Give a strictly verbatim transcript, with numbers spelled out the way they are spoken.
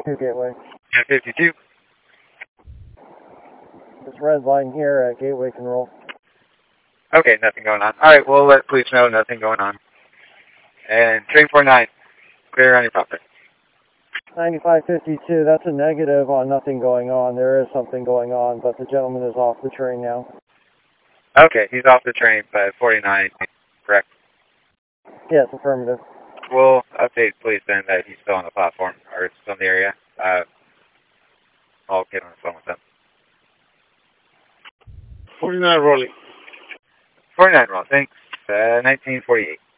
fifty-two Gateway. ten fifty-two. This red line here at Gateway can roll. Okay, nothing going on. All right, we'll let police know nothing going on. And train four nine, clear on your property. ninety-five fifty-two, that's a negative on nothing going on. There is something going on, but the gentleman is off the train now. Okay, he's off the train by forty-nine, correct? Yes, affirmative. We'll update police then that he's still on the platform, or still in the area. Uh, I'll get on the phone with them. forty-nine rolling. forty-nine roll, thanks. Uh, nineteen forty-eight.